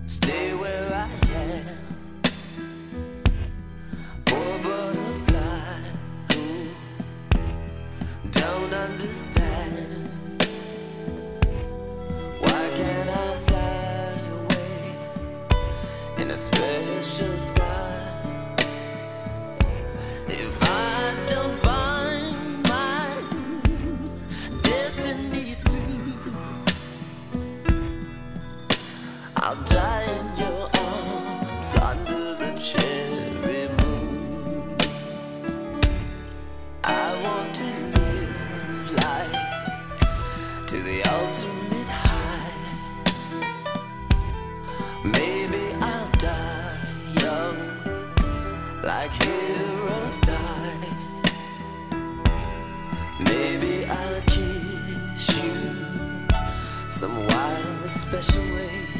stay where I am. Poor butterfly who don't understand. Why can't I fly away in a special sky? If I don't find my destiny soon, I'll die in your arms under the cherry moon. I want to live life to the ultimate high. Maybe I'll die young like heroes die. Maybe I'll kiss you some wild special way.